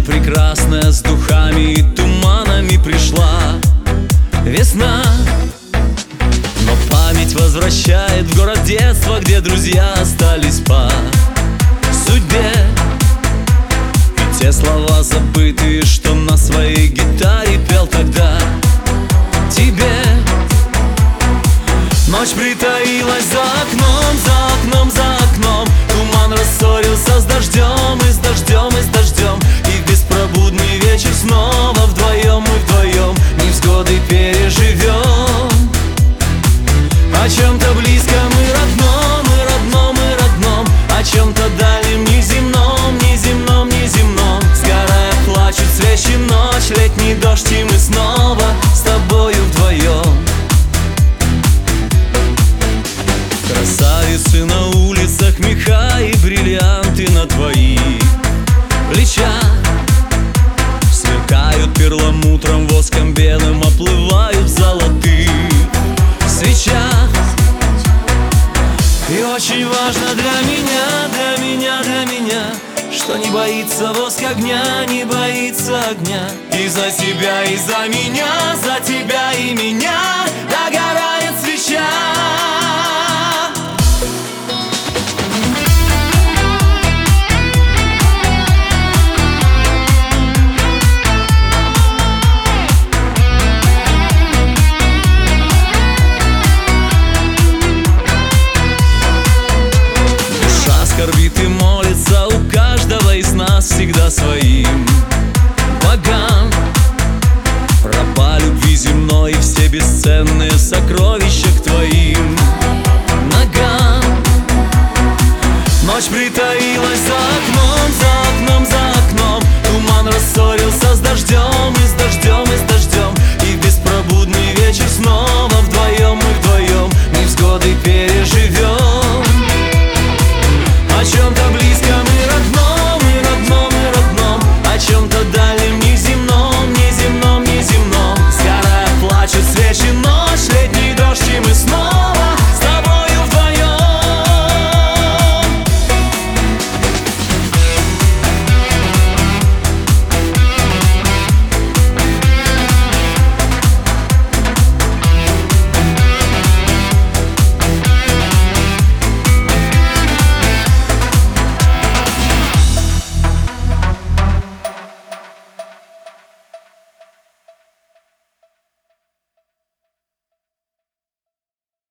прекрасная, с духами и туманами пришла весна. Но память возвращает в город детства, где друзья остались по судьбе. И те слова забытые, что на своей гитаре пел тогда тебе. Ночь притаилась за окном, за окном, за окном. Туман рассорился с дождем, и с дождем, и с дождем. И в беспробудный вечер снова вдвоем мы вдвоем невзгоды переживем. О чем-то близком и родном, и родном, и родном. О чем-то дальнем, неземном, неземном, неземном. Сгорая плачут свечи, ночь, летний дождь, и мы снова с тобою вдвоем. Красавицы на улицах, меха и бриллианты на твоих плечах. Сверкают перламутром, воском белым, оплывают в золотых свечах. И очень важно для меня, для меня, для меня, что не боится воск огня, не боится огня. И за тебя, и за меня, за тебя и меня догорает свеча. Скорбит и молится у каждого из нас всегда своим богам. Пропа любви земной и все бесценные сокровища к твоим ногам. Ночь притаилась за